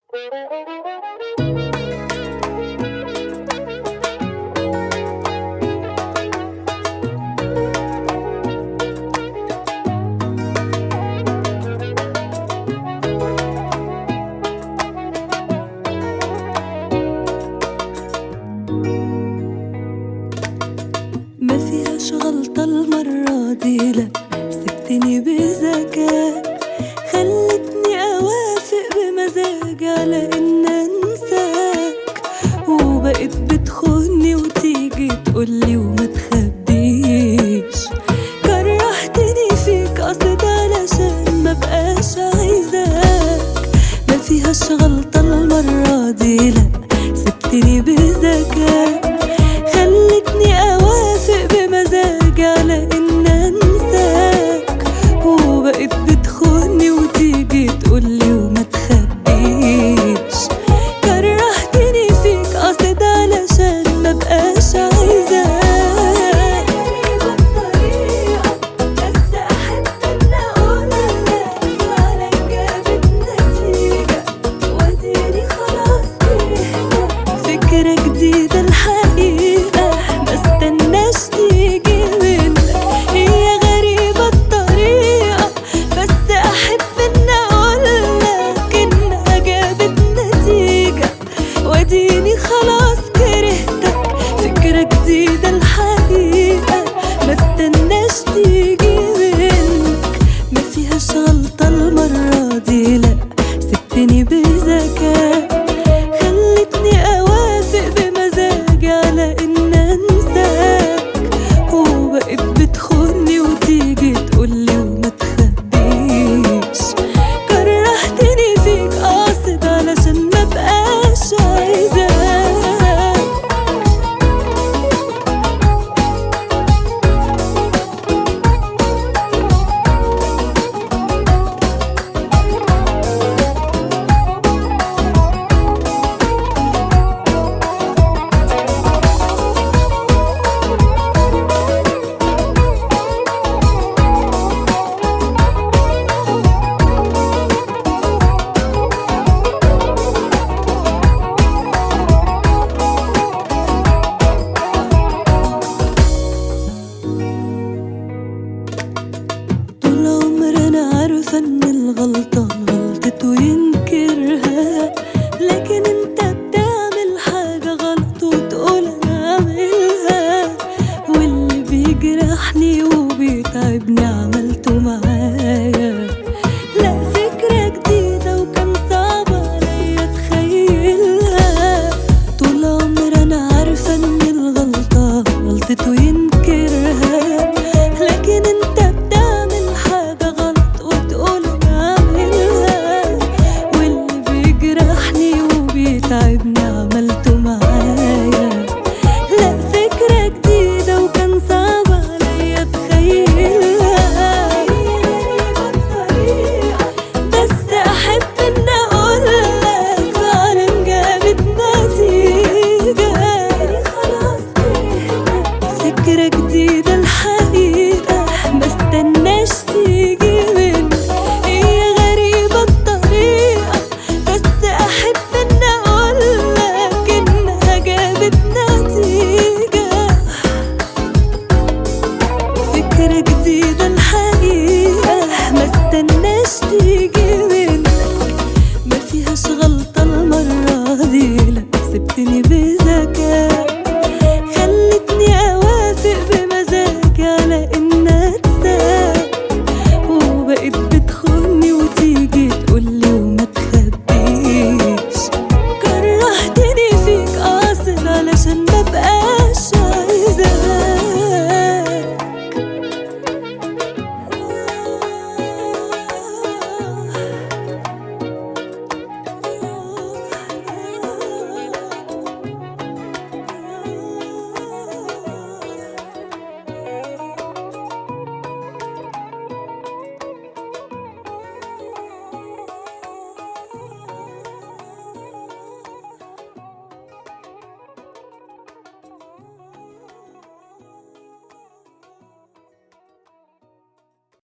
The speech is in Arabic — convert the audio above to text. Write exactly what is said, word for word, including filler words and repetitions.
ما فيهاش غلطة المرة دي، لأ سبتني بذكاء، خلتني أوافق بمزاج على إن أنساك، وبقيت بتخوني وتيجي تقولي وما تخبيش، كرهتني فيك قصد علشان مبقاش عايزاك. ما فيهاش غلطة المرة دي، لأ سبتني بذكاء، خلتني أوافق بمزاج على إن أنساك، وبقيت بتخوني وتيجي تقولي وما تخبيش، كرهتني فيك قصد علشان مبقاش عايزاك. غريبة الطريقة بس أحب إن أقولك فعلا جابت نتيجة، وأديني خلاص كرهتك، فكرة جديدة الحقيقة مستناش تيجي منك. هي غريبة الطريقة بس أحب إن أقولك إنها جابت نتيجة، وأديني خلاص كرهتك، فكرة جديدة الحقيقة مستناش تيجي منك. ما فيهاش غلطة المرة دي، لأ سبتني بذكاء، خلتني أوافق بمزاج على إن أنساك، وبقيت بتخوني وتيجي تقولي وما تخبيش، كرهتني فيك قاصد علشان مبقاش عايزاك. طول عمرنا عارفة إن الغلطان غلطته ينكرها، لكن